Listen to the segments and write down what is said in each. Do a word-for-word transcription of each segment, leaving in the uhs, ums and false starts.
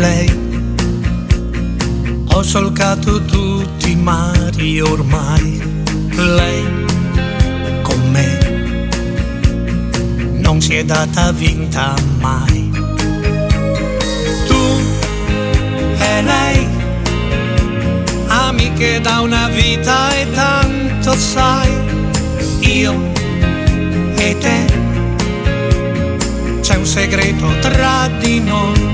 lei. Ho solcato tutti i mari ormai, lei con me non si è data vinta mai. Tu e lei, amiche da una vita e tanto sai, io e te, c'è un segreto tra di noi.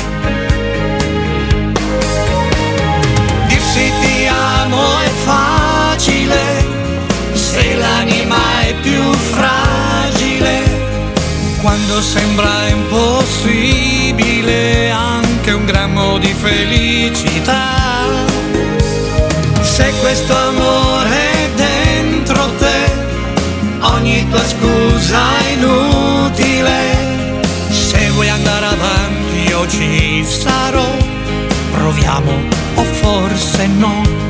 Dirsi ti amo è facile, se l'anima è più fragile, quando sembra impossibile anche un grammo di felicità. Se questo amore è dentro te, ogni tua scusa è inutile. Se vuoi andare avanti io ci sarò, proviamo o forse no.